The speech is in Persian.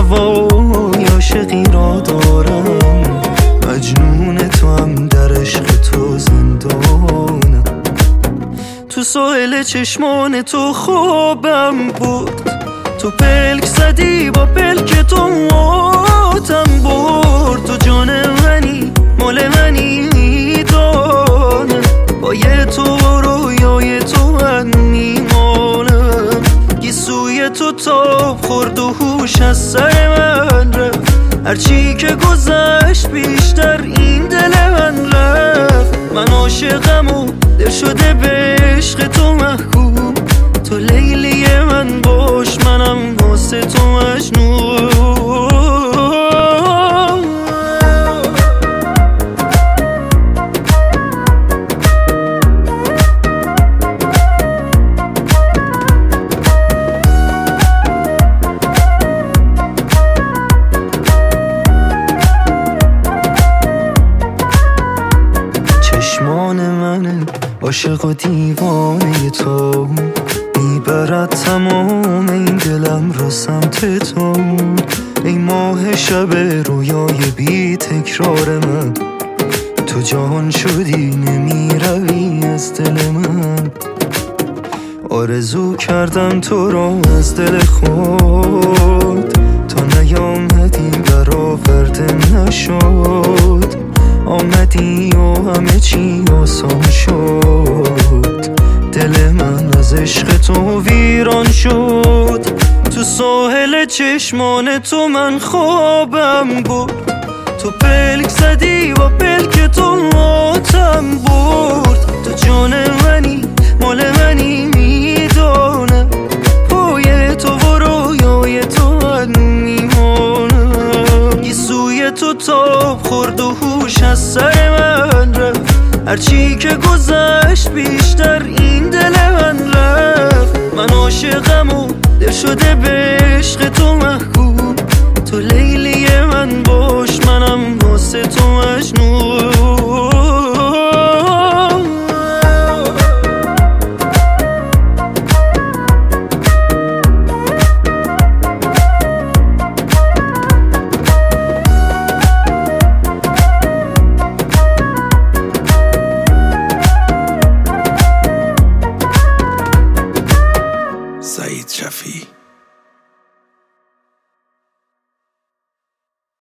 وای عاشقی را دارم، مجنون تو هم در عشق تو زندانم. تو ساحل چشمان تو خوابم بود، تو پلک زدی با پلک تو موتم برد. تو جان منی مال منی میدانم، با یه تو رویای تو من میمانم. گیسوی تو تاب خورد و هوش از سر من رفت، هرچی که گذشت بیشتر این دل من رفت. من عاشقم و دل شده به عشق تو محکوم، تو لیلی من باش منم واسه تو مجنون. چشمان من عاشق و دیوانه تو، میبرد تمام این دلم رو سمت تو. ای ماه شب رویای بی تکرار من، تو جهان شدی نمیروی از دل من. آرزو کردم تو را از دل خود، تا نیامدی برآورده نشد. آمدی و همه چی آسان شد، دل من از عشق تو ویران شد. تو ساحل چشمان تو من خوابم بود، تو پلک زدی و پلک تو موتم برد. تو جان منی مال منی میدانم، پای تو و رویای تو من میمانم. گیسوی تو تاب خورد و هوش از سر من رفت، هرچی که گذشت بیشتر این دل من رفت. من عاشقم و دل شده به عشق تو محکوم، تو لیلی من باش منم واسه تو مجنون. سعید شفیع.